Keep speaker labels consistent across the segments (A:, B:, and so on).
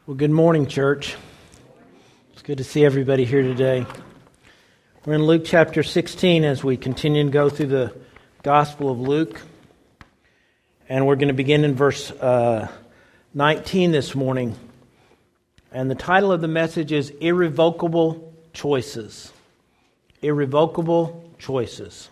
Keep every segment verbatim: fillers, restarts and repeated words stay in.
A: Well, good morning, church. It's good to see everybody here today. We're in Luke chapter sixteen as we continue to go through the Gospel of Luke. And we're going to begin in verse uh, nineteen this morning. And the title of the message is Irrevocable Choices. Irrevocable Choices.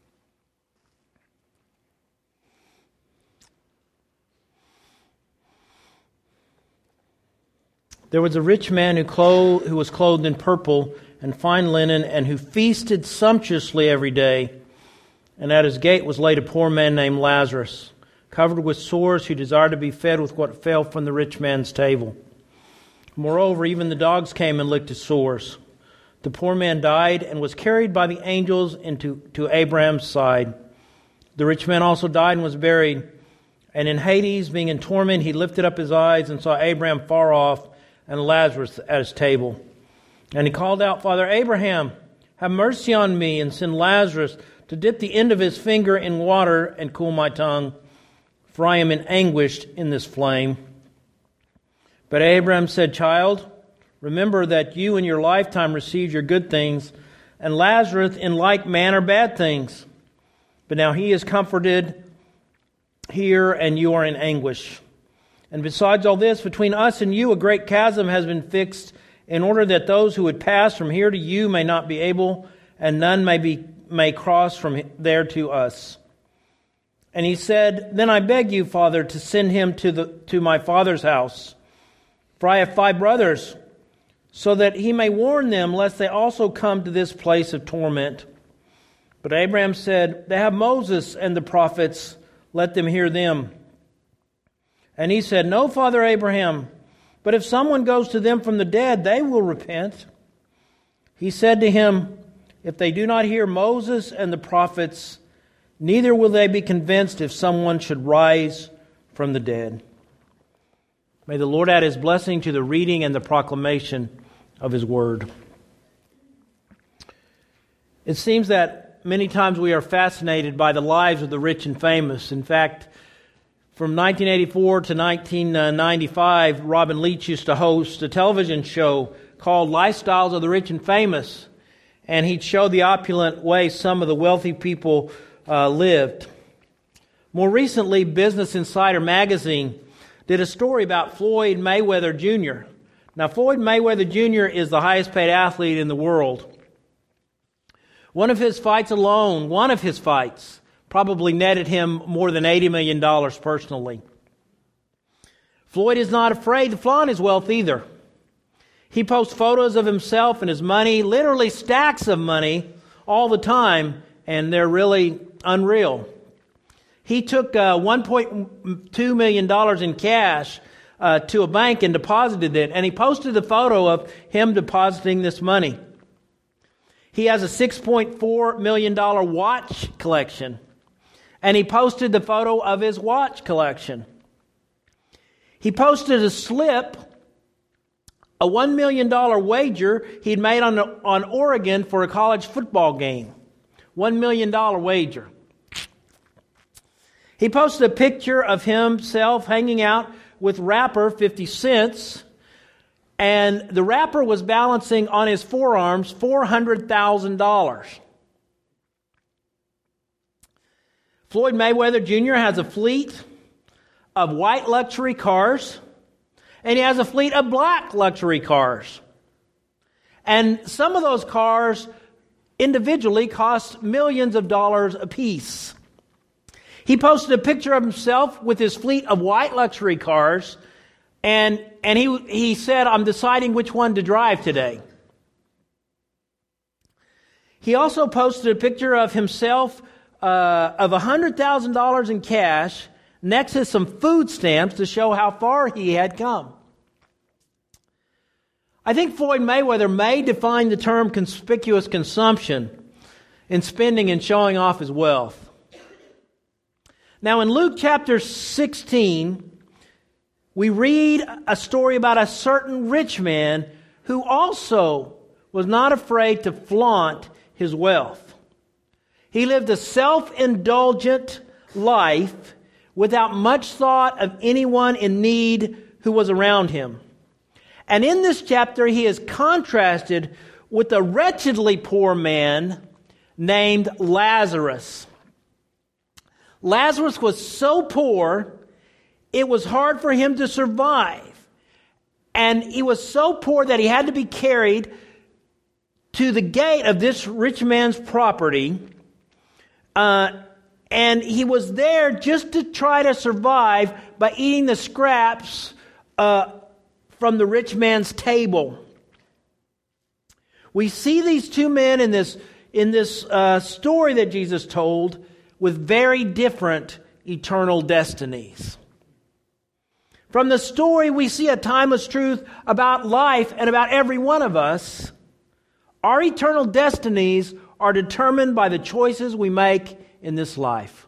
A: There was a rich man who, clothed, who was clothed in purple and fine linen, and who feasted sumptuously every day. And at his gate was laid a poor man named Lazarus, covered with sores, who desired to be fed with what fell from the rich man's table. Moreover, even the dogs came and licked his sores. The poor man died and was carried by the angels into to Abraham's side. The rich man also died and was buried. And in Hades, being in torment, he lifted up his eyes and saw Abraham far off, and Lazarus at his table. And he called out, Father Abraham, have mercy on me, and send Lazarus to dip the end of his finger in water and cool my tongue, for I am in anguish in this flame. But Abraham said, Child, remember that you in your lifetime received your good things, and Lazarus in like manner bad things. But now he is comforted here, and you are in anguish. And besides all this, between us and you a great chasm has been fixed, in order that those who would pass from here to you may not be able, and none may be may cross from there to us. And he said, Then I beg you, Father, to send him to the to my father's house, for I have five brothers, so that he may warn them, lest they also come to this place of torment. But Abraham said, They have Moses and the prophets, let them hear them. And he said, No, Father Abraham, but if someone goes to them from the dead, they will repent. He said to him, If they do not hear Moses and the prophets, neither will they be convinced if someone should rise from the dead. May the Lord add His blessing to the reading and the proclamation of His word. It seems that many times we are fascinated by the lives of the rich and famous. In fact, from nineteen eighty-four to nineteen ninety-five, Robin Leach used to host a television show called Lifestyles of the Rich and Famous, and he'd show the opulent way some of the wealthy people uh, lived. More recently, Business Insider magazine did a story about Floyd Mayweather Junior Now, Floyd Mayweather Junior is the highest paid athlete in the world. One of his fights alone, one of his fights, probably netted him more than eighty million dollars personally. Floyd is not afraid to flaunt his wealth either. He posts photos of himself and his money, literally stacks of money, all the time, and they're really unreal. He took uh, one point two million dollars in cash uh, to a bank and deposited it, and he posted a photo of him depositing this money. He has a six point four million dollars watch collection. And he posted the photo of his watch collection. He posted a slip, a one million dollars wager he'd made on, on Oregon for a college football game. one million dollars wager. He posted a picture of himself hanging out with rapper fifty cents. And the rapper was balancing on his forearms four hundred thousand dollars. Floyd Mayweather Junior has a fleet of white luxury cars, and he has a fleet of black luxury cars. And some of those cars individually cost millions of dollars apiece. He posted a picture of himself with his fleet of white luxury cars, and, and he, he said, I'm deciding which one to drive today. He also posted a picture of himself Uh, of one hundred thousand dollars in cash next to some food stamps to show how far he had come. I think Floyd Mayweather may define the term conspicuous consumption in spending and showing off his wealth. Now in Luke chapter sixteen, we read a story about a certain rich man who also was not afraid to flaunt his wealth. He lived a self-indulgent life without much thought of anyone in need who was around him. And in this chapter, he is contrasted with a wretchedly poor man named Lazarus. Lazarus was so poor, it was hard for him to survive. And he was so poor that he had to be carried to the gate of this rich man's property. Uh, and he was there just to try to survive by eating the scraps uh, from the rich man's table. We see these two men in this, in this uh, story that Jesus told with very different eternal destinies. From the story, we see a timeless truth about life and about every one of us. Our eternal destinies are determined by the choices we make in this life.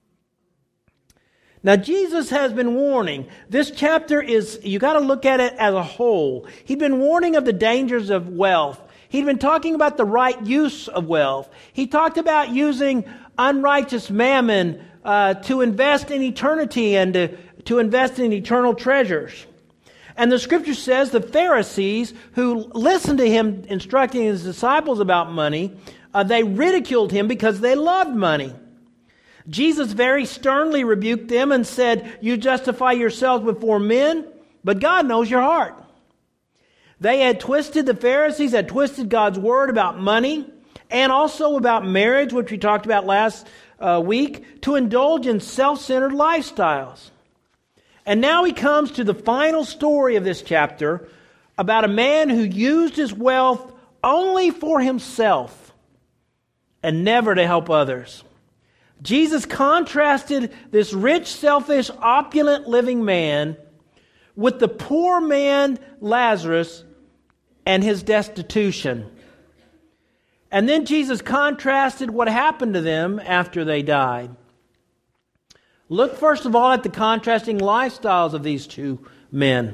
A: Now, Jesus has been warning. This chapter is, you got to look at it as a whole. He'd been warning of the dangers of wealth. He'd been talking about the right use of wealth. He talked about using unrighteous mammon uh, to invest in eternity and to, to invest in eternal treasures. And the scripture says the Pharisees who listened to him instructing his disciples about money, uh, they ridiculed him because they loved money. Jesus very sternly rebuked them and said, "You justify yourselves before men, but God knows your heart." They had twisted, the Pharisees had twisted God's word about money and also about marriage, which we talked about last uh, week, to indulge in self-centered lifestyles. And now he comes to the final story of this chapter about a man who used his wealth only for himself and never to help others. Jesus contrasted this rich, selfish, opulent living man with the poor man Lazarus and his destitution. And then Jesus contrasted what happened to them after they died. Look first of all at the contrasting lifestyles of these two men.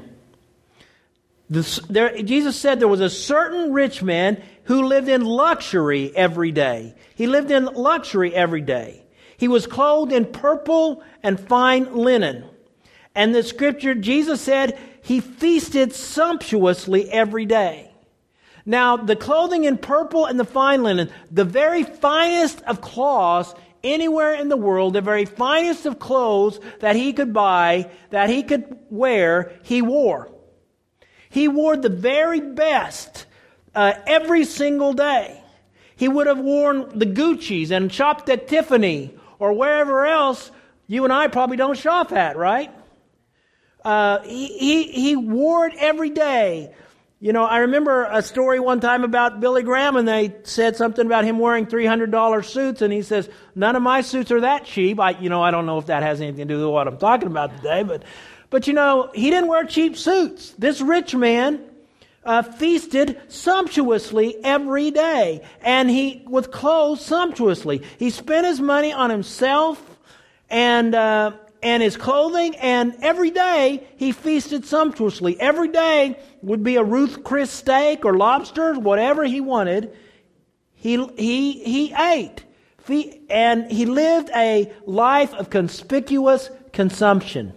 A: This, there, Jesus said there was a certain rich man who lived in luxury every day. He lived in luxury every day. He was clothed in purple and fine linen. And the scripture, Jesus said, he feasted sumptuously every day. Now, the clothing in purple and the fine linen, the very finest of cloths anywhere in the world, the very finest of clothes that he could buy, that he could wear, he wore. He wore the very best uh, every single day. He would have worn the Gucci's and shopped at Tiffany or wherever else you and I probably don't shop at, right? Uh, he, he, he wore it every day. You know, I remember a story one time about Billy Graham, and they said something about him wearing three hundred dollars suits, and he says, "None of my suits are that cheap." I, you know, I don't know if that has anything to do with what I'm talking about today, but, but you know, he didn't wear cheap suits. This rich man uh, feasted sumptuously every day, and he was clothed sumptuously. He spent his money on himself and uh, and his clothing, and every day he feasted sumptuously. Every day would be a Ruth Chris steak or lobster, whatever he wanted. He he he ate, and he lived a life of conspicuous consumption.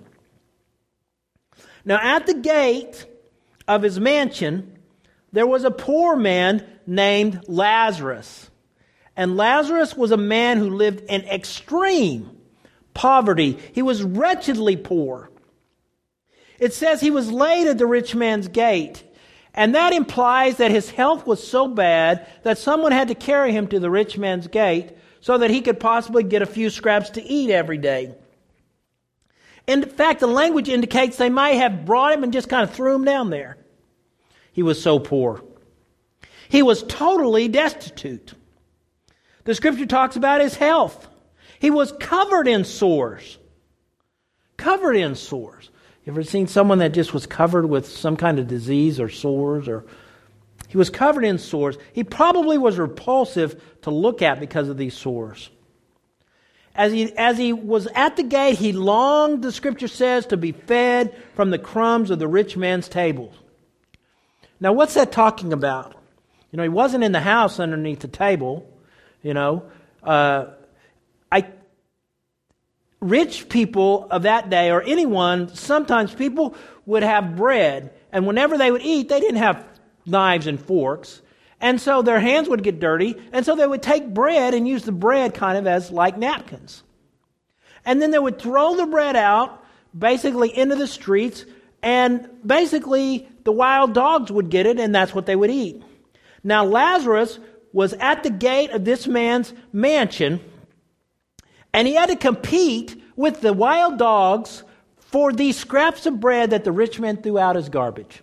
A: Now, at the gate of his mansion, there was a poor man named Lazarus, and Lazarus was a man who lived in extreme poverty. He was wretchedly poor. It says he was laid at the rich man's gate, and that implies that his health was so bad that someone had to carry him to the rich man's gate so that he could possibly get a few scraps to eat every day. In fact, the language indicates they might have brought him and just kind of threw him down there. He was so poor. He was totally destitute. The scripture talks about his health. He was covered in sores. Covered in sores. You ever seen someone that just was covered with some kind of disease or sores? Or he was covered in sores. He probably was repulsive to look at because of these sores. As he, as he was at the gate, he longed, the scripture says, to be fed from the crumbs of the rich man's table. Now, what's that talking about? You know, he wasn't in the house underneath the table, you know. Uh, I rich people of that day, or anyone, sometimes people would have bread. And whenever they would eat, they didn't have knives and forks. And so their hands would get dirty. And so they would take bread and use the bread kind of as like napkins. And then they would throw the bread out, basically into the streets. And basically the wild dogs would get it, and that's what they would eat. Now Lazarus was at the gate of this man's mansion, and he had to compete with the wild dogs for these scraps of bread that the rich man threw out as garbage.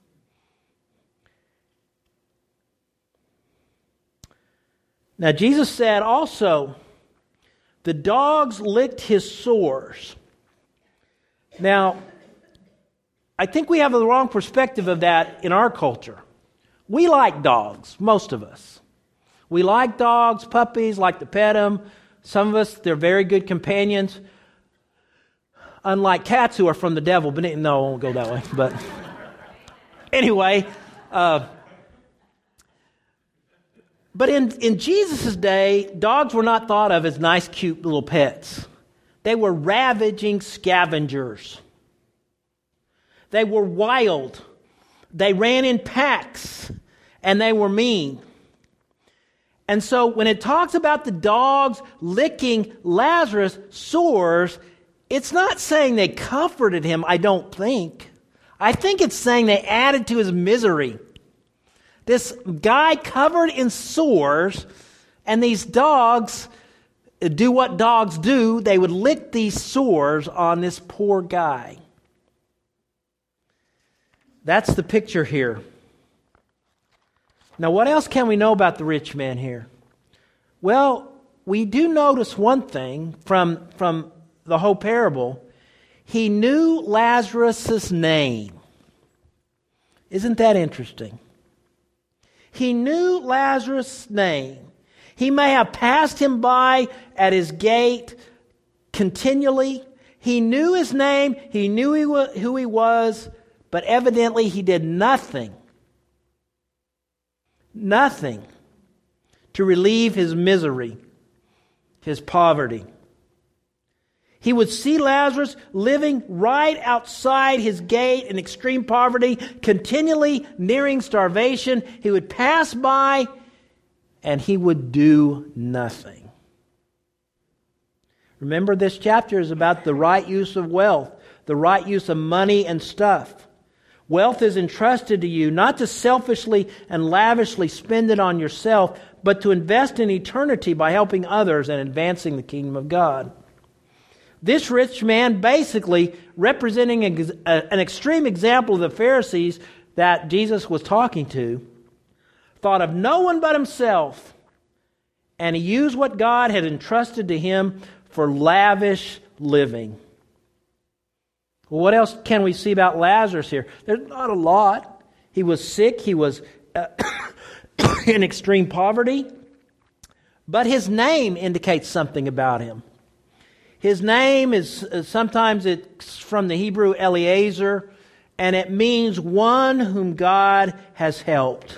A: Now Jesus said also, the dogs licked his sores. Now, I think we have the wrong perspective of that in our culture. We like dogs, most of us. We like dogs, puppies, like to pet them. Some of us, they're very good companions. Unlike cats who are from the devil. But no, I won't go that way. But anyway, uh, but in, in Jesus' day, dogs were not thought of as nice, cute little pets. They were ravaging scavengers. They were wild. They ran in packs, and they were mean. And so when it talks about the dogs licking Lazarus' sores, it's not saying they comforted him, I don't think. I think it's saying they added to his misery. This guy covered in sores, and these dogs do what dogs do. They would lick these sores on this poor guy. That's the picture here. Now, what else can we know about the rich man here? Well, we do notice one thing from, from the whole parable. He knew Lazarus' name. Isn't that interesting? He knew Lazarus' name. He may have passed him by at his gate continually. He knew his name. He knew he wa- who he was. But evidently he did nothing, nothing to relieve his misery, his poverty. He would see Lazarus living right outside his gate in extreme poverty, continually nearing starvation. He would pass by and he would do nothing. Remember, this chapter is about the right use of wealth, the right use of money and stuff. Wealth is entrusted to you not to selfishly and lavishly spend it on yourself, but to invest in eternity by helping others and advancing the kingdom of God. This rich man, basically representing an extreme example of the Pharisees that Jesus was talking to, thought of no one but himself, and he used what God had entrusted to him for lavish living. Well, what else can we see about Lazarus here? There's not a lot. He was sick. He was uh, in extreme poverty. But his name indicates something about him. His name is, uh, sometimes it's from the Hebrew Eliezer, and it means one whom God has helped.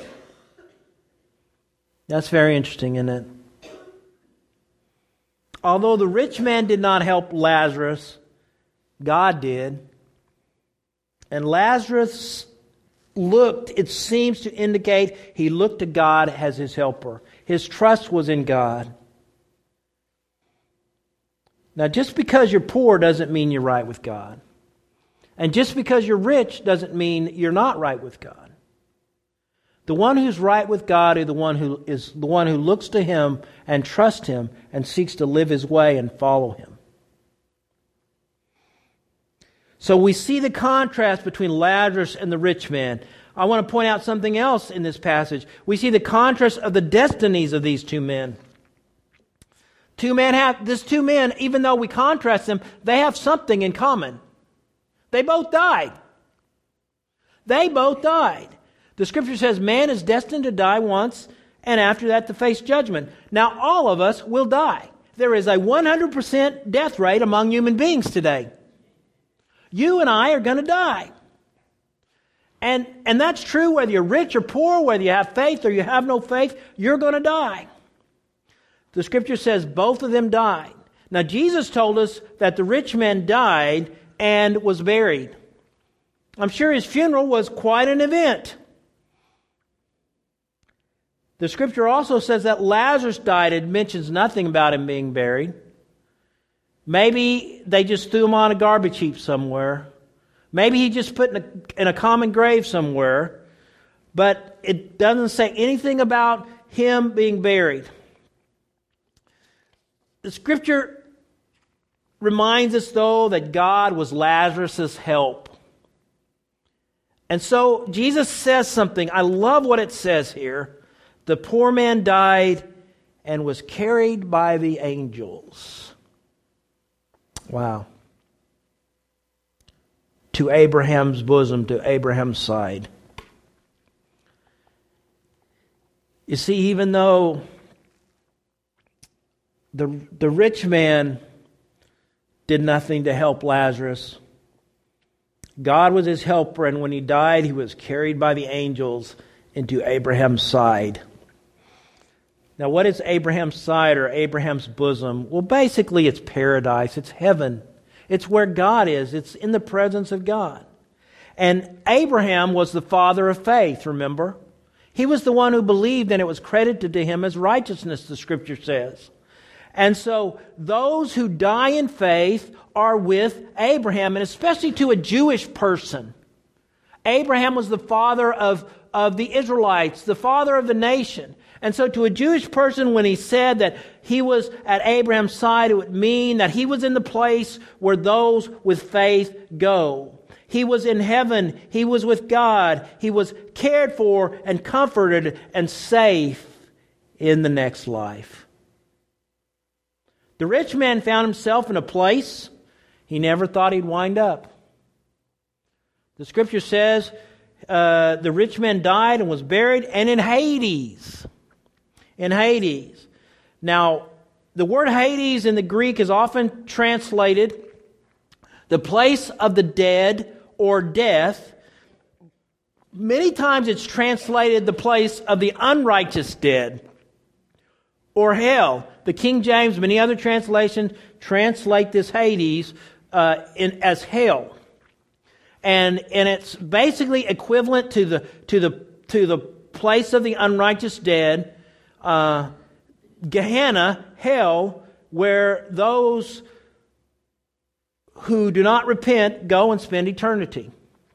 A: That's very interesting, isn't it? Although the rich man did not help Lazarus, God did. And Lazarus looked, it seems to indicate he looked to God as his helper. His trust was in God. Now, just because you're poor doesn't mean you're right with God. And just because you're rich doesn't mean you're not right with God. The one who's right with God is the one who is the one who looks to Him and trusts Him and seeks to live His way and follow Him. So we see the contrast between Lazarus and the rich man. I want to point out something else in this passage. We see the contrast of the destinies of these two men. Two men have, these two men, even though we contrast them, they have something in common. They both died. They both died. The Scripture says man is destined to die once, and after that to face judgment. Now all of us will die. There is a one hundred percent death rate among human beings today. You and I are going to die. And, and that's true whether you're rich or poor, whether you have faith or you have no faith, you're going to die. The Scripture says both of them died. Now, Jesus told us that the rich man died and was buried. I'm sure his funeral was quite an event. The Scripture also says that Lazarus died. It mentions nothing about him being buried. Maybe they just threw him on a garbage heap somewhere. Maybe he just put in a, in a common grave somewhere. But it doesn't say anything about him being buried. The Scripture reminds us, though, that God was Lazarus' help. And so Jesus says something. I love what it says here. The poor man died and was carried by the angels. Wow. To Abraham's bosom, to Abraham's side. You see, even though the, the rich man did nothing to help Lazarus, God was his helper, and when he died, he was carried by the angels into Abraham's side. Now, what is Abraham's side or Abraham's bosom? Well, basically, it's paradise. It's heaven. It's where God is. It's in the presence of God. And Abraham was the father of faith, remember? He was the one who believed, and it was credited to him as righteousness, the Scripture says. And so those who die in faith are with Abraham, and especially to a Jewish person. Abraham was the father of, of the Israelites, the father of the nation. And so to a Jewish person, when he said that he was at Abraham's side, it would mean that he was in the place where those with faith go. He was in heaven. He was with God. He was cared for and comforted and safe in the next life. The rich man found himself in a place he never thought he'd wind up. The Scripture says uh, the rich man died and was buried, and in Hades. In Hades. Now, the word Hades in the Greek is often translated the place of the dead or death. Many times it's translated the place of the unrighteous dead or hell. The King James, many other translations translate this Hades uh, in, as hell. And, and it's basically equivalent to the, to the, to the place of the unrighteous dead. Uh, Gehenna, hell, where those who do not repent go and spend eternity.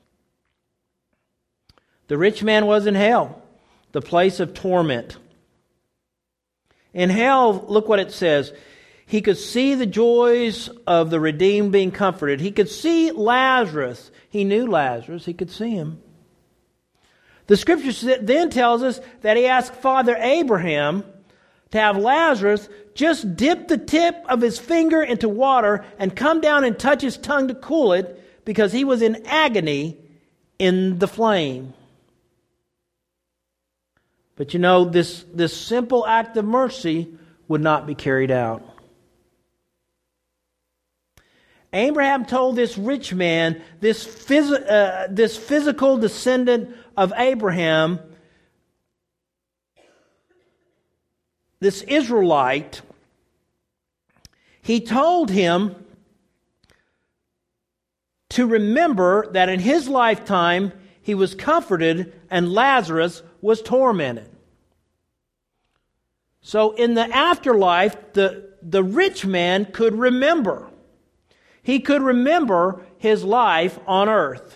A: The rich man was in hell, the place of torment. In hell, look what it says. He could see the joys of the redeemed being comforted. He could see Lazarus. He knew Lazarus. He could see him. The Scripture then tells us that he asked Father Abraham to have Lazarus just dip the tip of his finger into water and come down and touch his tongue to cool it, because he was in agony in the flame. But you know, this, this simple act of mercy would not be carried out. Abraham told this rich man, this, phys- uh, this physical descendant of Abraham, this Israelite, he told him to remember that in his lifetime he was comforted and Lazarus was tormented. So in the afterlife, the, the rich man could remember. He could remember his life on earth.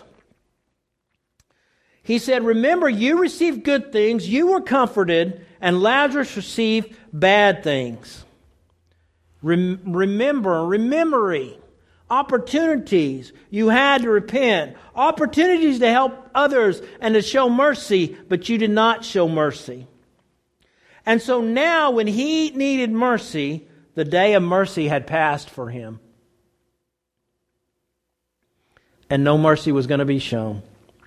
A: He said, remember, you received good things, you were comforted, and Lazarus received bad things. Rem- remember, memory, opportunities you had to repent, opportunities to help others and to show mercy, but you did not show mercy. And so now when he needed mercy, the day of mercy had passed for him. And no mercy was going to be shown.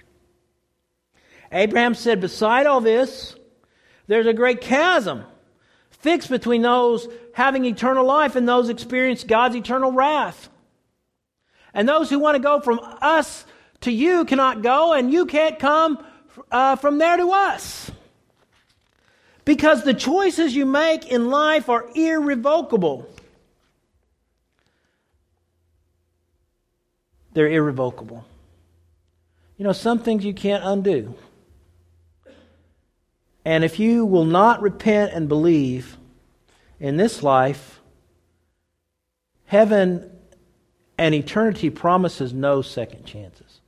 A: Abraham said, beside all this, there's a great chasm fixed between those having eternal life and those experiencing God's eternal wrath. And those who want to go from us to you cannot go, and you can't come uh, from there to us. Because the choices you make in life are irrevocable. they're irrevocable. You know, some things you can't undo. And if you will not repent and believe in this life, heaven and eternity promises no second chances.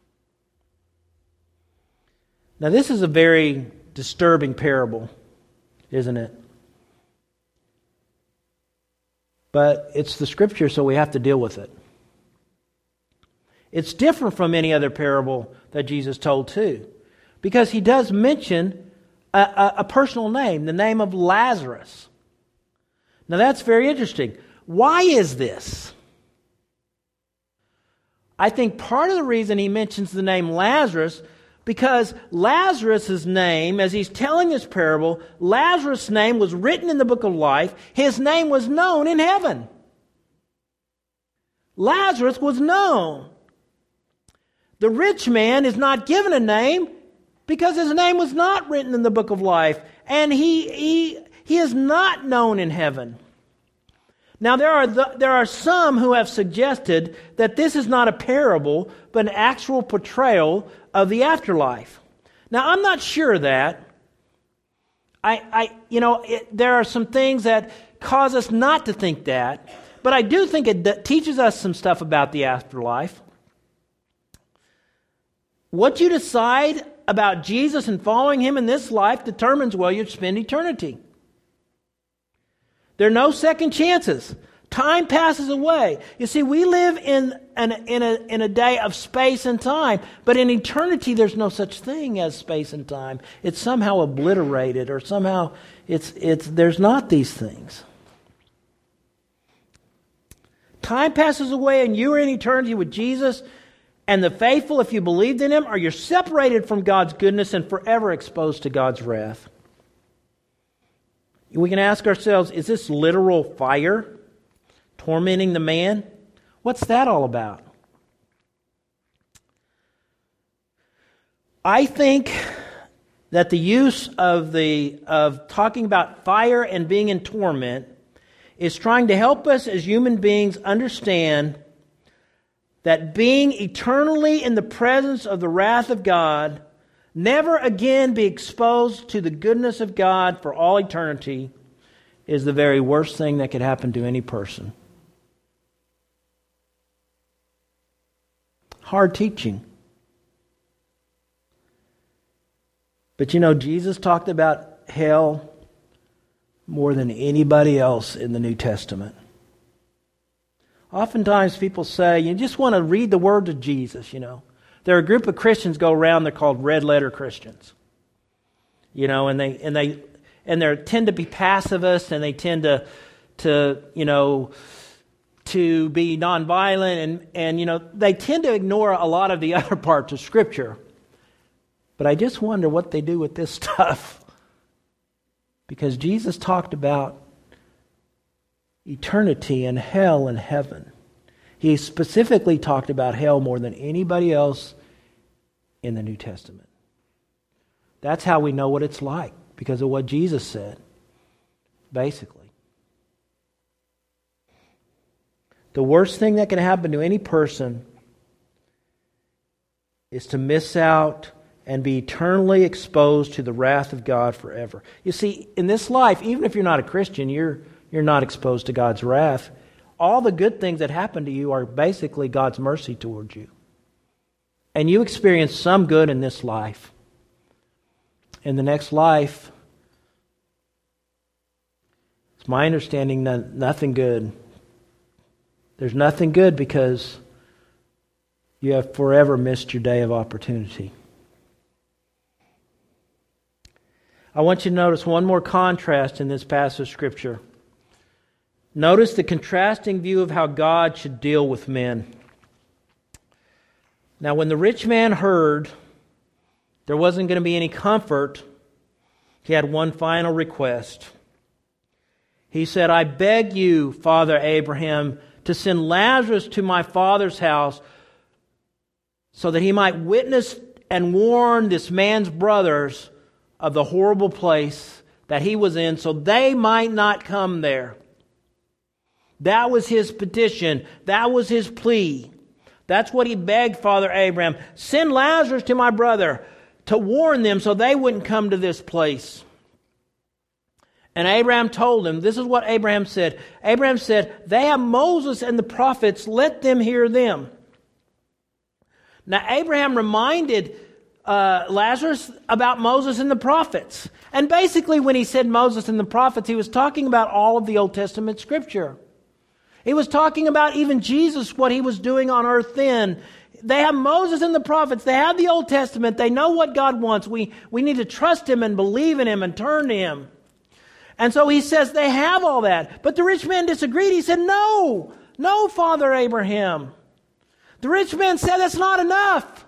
A: Now, this is a very disturbing parable, isn't it? But it's the Scripture, so we have to deal with it. It's different from any other parable that Jesus told too, because he does mention a, a, a personal name, the name of Lazarus. Now that's very interesting. Why is this? I think part of the reason he mentions the name Lazarus, because Lazarus' name, as he's telling this parable, Lazarus' name was written in the book of life. His name was known in heaven. Lazarus was known. The rich man is not given a name because his name was not written in the book of life, and he he he is not known in heaven. Now there are the, there are some who have suggested that this is not a parable but an actual portrayal of the afterlife. Now I'm not sure of that. I I you know it, there are some things that cause us not to think that, but I do think it d- teaches us some stuff about the afterlife. What you decide about Jesus and following Him in this life determines where you spend eternity. There are no second chances. Time passes away. You see, we live in an, in a in a day of space and time, but in eternity there's no such thing as space and time. It's somehow obliterated, or somehow it's it's there's not these things. Time passes away and you are in eternity with Jesus. And the faithful, if you believed in Him, are you're separated from God's goodness and forever exposed to God's wrath. We can ask ourselves, is this literal fire tormenting the man? What's that all about? I think that the use of the of talking about fire and being in torment is trying to help us as human beings understand that being eternally in the presence of the wrath of God, never again be exposed to the goodness of God for all eternity, is the very worst thing that could happen to any person. Hard teaching. But you know, Jesus talked about hell more than anybody else in the New Testament. Oftentimes people say, you just want to read the words of Jesus, you know. There are a group of Christians go around, they're called red letter Christians. You know, and they and they and they tend to be pacifists, and they tend to to, you know, to be nonviolent, and, and you know, they tend to ignore a lot of the other parts of Scripture. But I just wonder what they do with this stuff. Because Jesus talked about eternity and hell and heaven. He specifically talked about hell more than anybody else in the New Testament. That's how we know what it's like, because of what Jesus said, basically. The worst thing that can happen to any person is to miss out and be eternally exposed to the wrath of God forever. You see, in this life, even if you're not a Christian, you're You're not exposed to God's wrath. All the good things that happen to you are basically God's mercy towards you. And you experience some good in this life. In the next life, it's my understanding that nothing good. There's nothing good because you have forever missed your day of opportunity. I want you to notice one more contrast in this passage of Scripture. Notice the contrasting view of how God should deal with men. Now, when the rich man heard there wasn't going to be any comfort, he had one final request. He said, I beg you, Father Abraham, to send Lazarus to my father's house so that he might witness and warn this man's brothers of the horrible place that he was in, so they might not come there. That was his petition. That was his plea. That's what he begged Father Abraham. Send Lazarus to my brother to warn them so they wouldn't come to this place. And Abraham told him, this is what Abraham said. Abraham said, they have Moses and the prophets, let them hear them. Now Abraham reminded uh, Lazarus about Moses and the prophets. And basically when he said Moses and the prophets, he was talking about all of the Old Testament Scripture. He was talking about even Jesus, what he was doing on earth then. They have Moses and the prophets. They have the Old Testament. They know what God wants. We, we need to trust Him and believe in Him and turn to Him. And so he says they have all that. But the rich man disagreed. He said, no, no, Father Abraham. The rich man said that's not enough.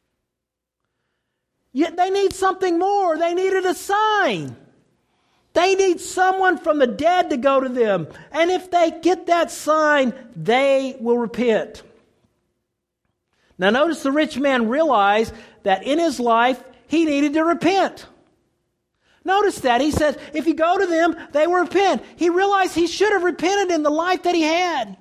A: Yet they need something more. They needed a sign. They need someone from the dead to go to them. And if they get that sign, they will repent. Now notice the rich man realized that in his life, he needed to repent. Notice that. He says, if you go to them, they will repent. He realized he should have repented in the life that he had.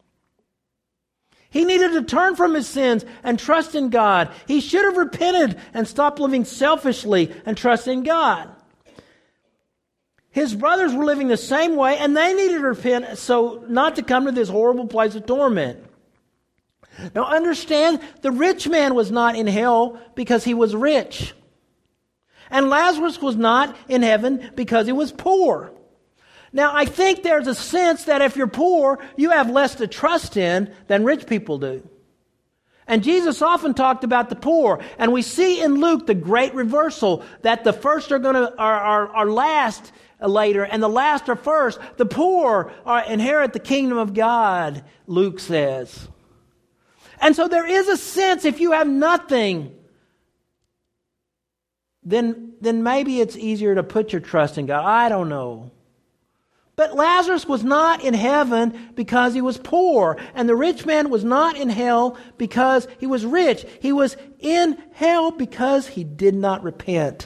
A: He needed to turn from his sins and trust in God. He should have repented and stopped living selfishly and trust in God. His brothers were living the same way, and they needed to repent so not to come to this horrible place of torment. Now understand, the rich man was not in hell because he was rich. And Lazarus was not in heaven because he was poor. Now I think there's a sense that if you're poor, you have less to trust in than rich people do. And Jesus often talked about the poor. And we see in Luke the great reversal, that the first are going to are, are, are last later, and the last are first. The poor are inherit the kingdom of God, Luke says. And so there is a sense, if you have nothing, then, then maybe it's easier to put your trust in God. I don't know. But Lazarus was not in heaven because he was poor. And the rich man was not in hell because he was rich. He was in hell because he did not repent.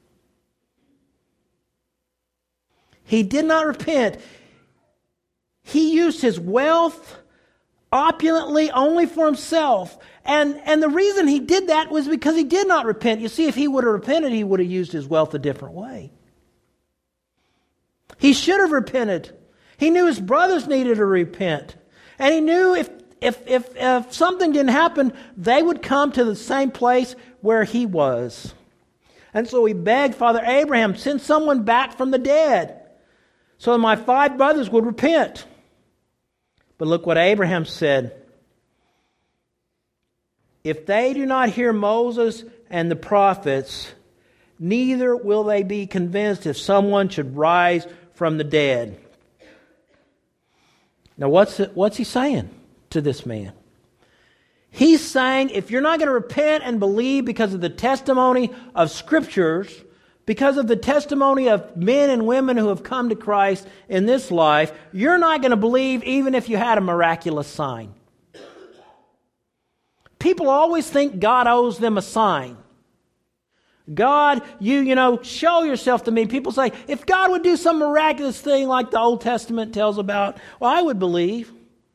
A: He did not repent. He used his wealth opulently only for himself. And, and the reason he did that was because he did not repent. You see, if he would have repented, he would have used his wealth a different way. He should have repented. He knew his brothers needed to repent. And he knew if, if, if, if something didn't happen, they would come to the same place where he was. And so he begged Father Abraham, send someone back from the dead so that my five brothers would repent. But look what Abraham said. If they do not hear Moses and the prophets, neither will they be convinced if someone should rise from the dead. Now what's it, what's he saying to this man? He's saying if you're not going to repent and believe because of the testimony of Scriptures, because of the testimony of men and women who have come to Christ in this life, you're not going to believe even if you had a miraculous sign. People always think God owes them a sign. God, you, you know, show yourself to me. People say, if God would do some miraculous thing like the Old Testament tells about, well, I would believe.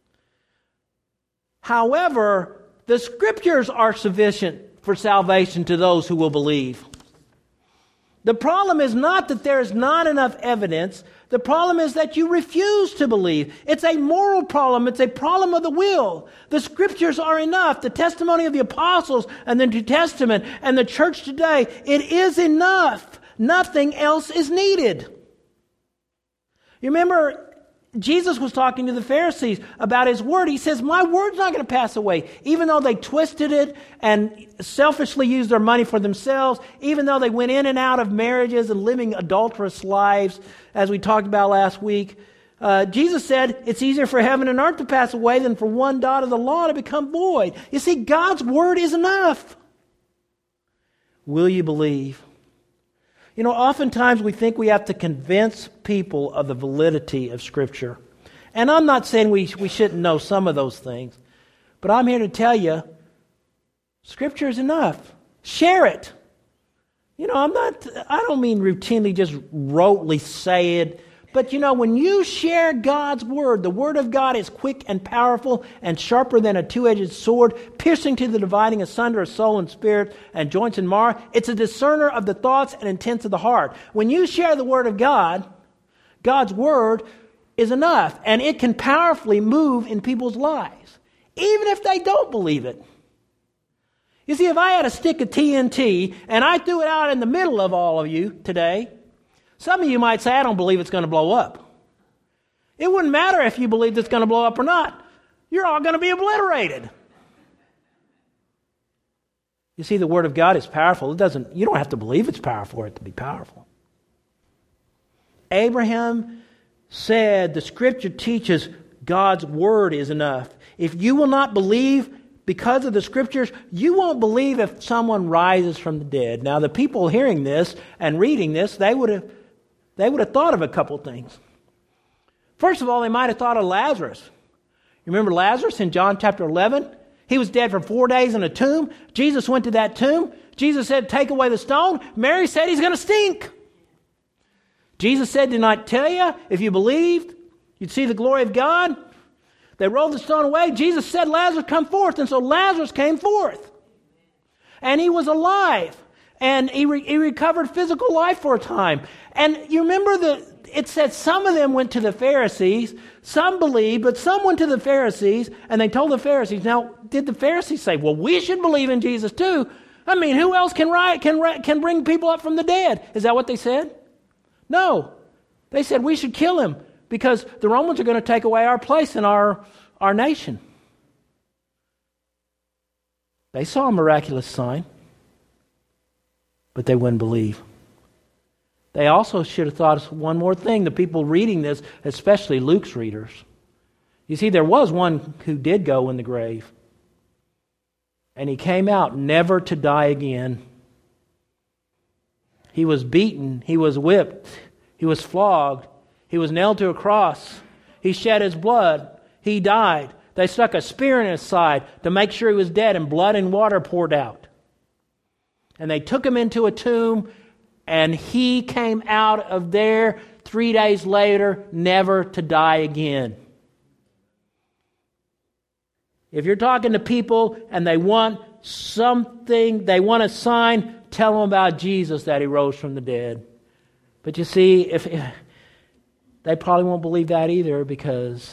A: However, the Scriptures are sufficient for salvation to those who will believe. The problem is not that there is not enough evidence. The problem is that you refuse to believe. It's a moral problem. It's a problem of the will. The Scriptures are enough. The testimony of the apostles and the New Testament and the church today, it is enough. Nothing else is needed. You remember Jesus was talking to the Pharisees about His Word. He says, my Word's not going to pass away. Even though they twisted it and selfishly used their money for themselves, even though they went in and out of marriages and living adulterous lives, as we talked about last week, uh, Jesus said, it's easier for heaven and earth to pass away than for one dot of the law to become void. You see, God's Word is enough. Will you believe? You know, oftentimes we think we have to convince people of the validity of Scripture. And I'm not saying we, we shouldn't know some of those things. But I'm here to tell you, Scripture is enough. Share it. You know, I'm not, I don't mean routinely just rotely say it, But you know, when you share God's Word, the Word of God is quick and powerful and sharper than a two-edged sword, piercing to the dividing asunder of soul and spirit and joints and marrow. It's a discerner of the thoughts and intents of the heart. When you share the Word of God, God's Word is enough, and it can powerfully move in people's lives, even if they don't believe it. You see, if I had a stick of T N T and I threw it out in the middle of all of you today, some of you might say, I don't believe it's going to blow up. It wouldn't matter if you believed it's going to blow up or not. You're all going to be obliterated. You see, the Word of God is powerful. It doesn't, you don't have to believe it's powerful for it to be powerful. Abraham said the Scripture teaches God's Word is enough. If you will not believe because of the Scriptures, you won't believe if someone rises from the dead. Now, the people hearing this and reading this, they would have They would have thought of a couple things. First of all, they might have thought of Lazarus. You remember Lazarus in John chapter eleven? He was dead for four days in a tomb. Jesus went to that tomb. Jesus said, take away the stone. Mary said, he's going to stink. Jesus said, did not tell you, if you believed, you'd see the glory of God. They rolled the stone away. Jesus said, Lazarus, come forth. And so Lazarus came forth. And he was alive. And he, re- he recovered physical life for a time. And you remember the it said some of them went to the Pharisees, some believed, but some went to the Pharisees, and they told the Pharisees. Now, did the Pharisees say, well, we should believe in Jesus too? I mean, who else can write, can, can bring people up from the dead? Is that what they said? No. They said we should kill him because the Romans are going to take away our place in our, our nation. They saw a miraculous sign, but they wouldn't believe. They also should have thought of one more thing, the people reading this, especially Luke's readers. You see, there was one who did go in the grave, and he came out never to die again. He was beaten, he was whipped, he was flogged, he was nailed to a cross, he shed his blood, he died. They stuck a spear in his side to make sure he was dead, and blood and water poured out. And they took him into a tomb, and he came out of there three days later, never to die again. If you're talking to people and they want something, they want a sign, tell them about Jesus, that he rose from the dead. But you see, if, if they probably won't believe that either, because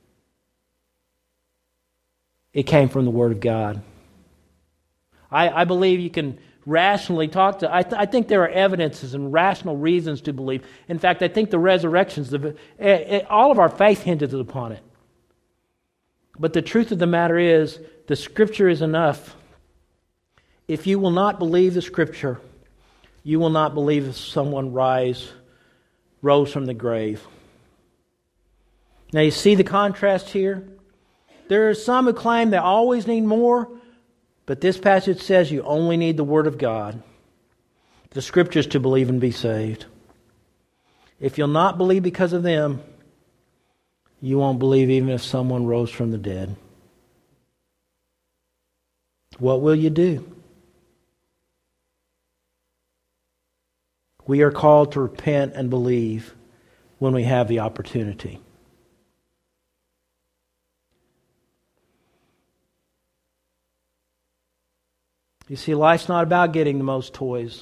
A: it came from the Word of God. I, I believe you can rationally talk to, I, th- I think there are evidences and rational reasons to believe. In fact, I think the resurrections, the, it, it, all of our faith hinges upon it. But the truth of the matter is, the Scripture is enough. If you will not believe the Scripture, you will not believe if someone rise, rose from the grave. Now you see the contrast here? There are some who claim they always need more, but this passage says you only need the Word of God, the Scriptures, to believe and be saved. If you'll not believe because of them, you won't believe even if someone rose from the dead. What will you do? We are called to repent and believe when we have the opportunity. You see, life's not about getting the most toys.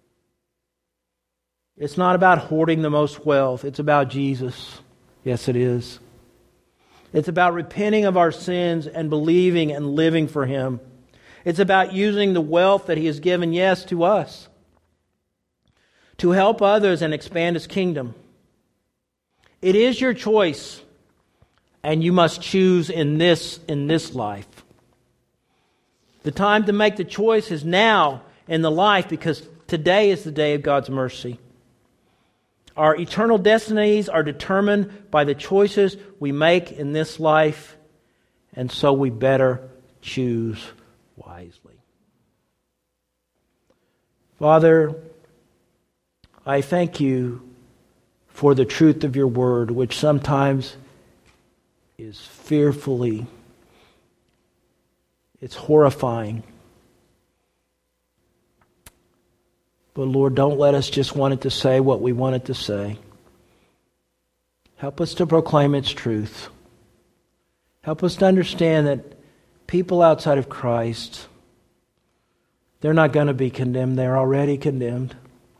A: It's not about hoarding the most wealth. It's about Jesus. Yes, it is. It's about repenting of our sins and believing and living for Him. It's about using the wealth that He has given, yes, to us, to help others and expand His kingdom. It is your choice, and you must choose in this, in this life. The time to make the choice is now in the life, because today is the day of God's mercy. Our eternal destinies are determined by the choices we make in this life, and so we better choose wisely. Father, I thank You for the truth of Your Word, which sometimes is fearfully, it's horrifying. But Lord, don't let us just want it to say what we want it to say. Help us to proclaim its truth. Help us to understand that people outside of Christ, they're not going to be condemned. They're already condemned.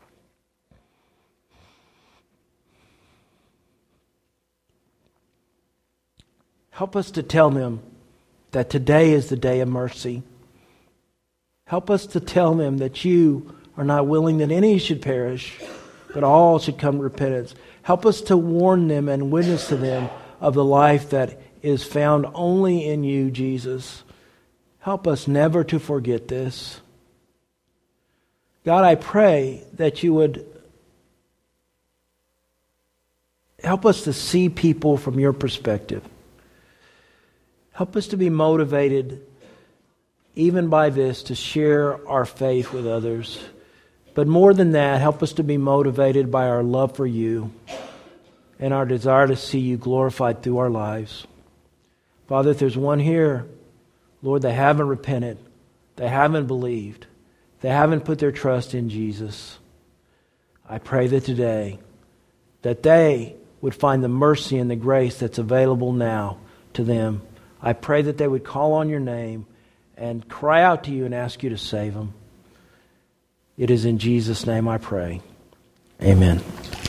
A: Help us to tell them that today is the day of mercy. Help us to tell them that you are not willing that any should perish, but all should come to repentance. Help us to warn them and witness to them of the life that is found only in you, Jesus. Help us never to forget this. God, I pray that you would help us to see people from your perspective. Help us to be motivated, even by this, to share our faith with others. But more than that, help us to be motivated by our love for you and our desire to see you glorified through our lives. Father, if there's one here, Lord, they haven't repented, they haven't believed, they haven't put their trust in Jesus, I pray that today, that they would find the mercy and the grace that's available now to them. I pray that they would call on your name and cry out to you and ask you to save them. It is in Jesus' name I pray. Amen.